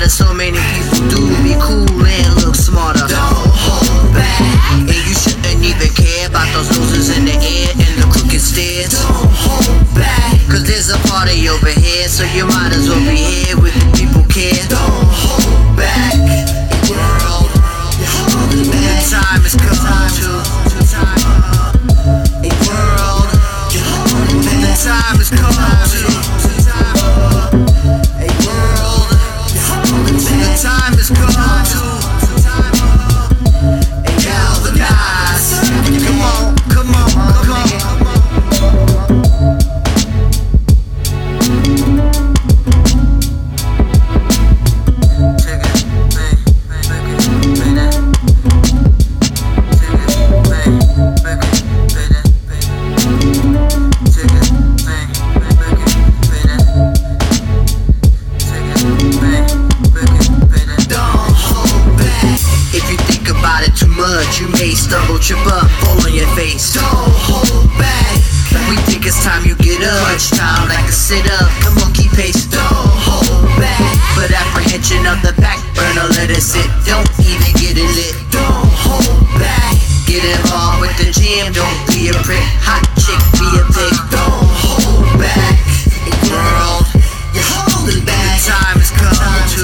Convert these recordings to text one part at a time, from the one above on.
so many people do be cool and look smarter. Don't hold back. And you shouldn't even care about those noses in the air and the crooked stairs. Don't hold back. Cause there's a party over here, so you might as well be here with the people care. Don't hold back. World, the time has come to. World, the time has come to. The time has come to galvanize. Come on, come on, come on. You may stumble, trip up, fall on your face. Don't hold back. We think it's time you get up. Crunch time like a sit up. Come on, keep pace. Don't hold back. But apprehension of the back burner, let it sit. Don't even get it lit. Don't hold back. Get involved with the jam. Don't be a prick. Hot chick, be a pig. Don't hold back. World, you're holding back. The time has come to.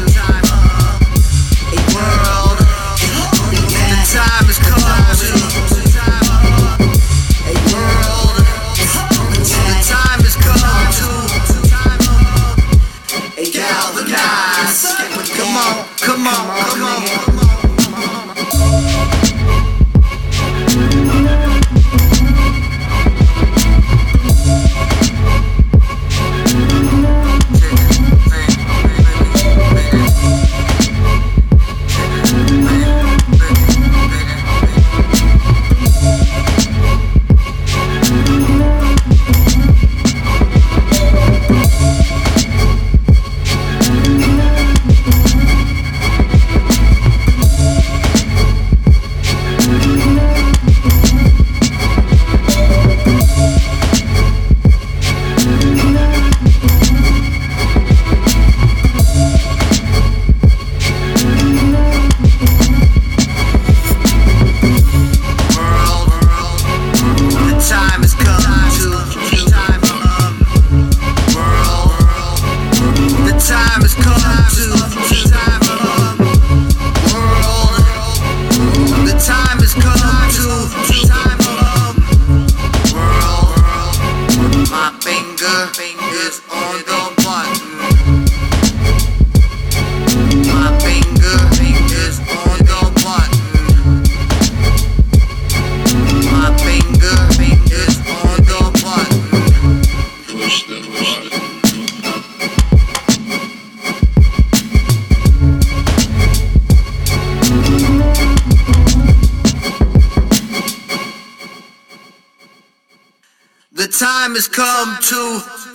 World, the time has come to. A world, the time has come to. A galvanize. Come on, come on, come on. The time has come to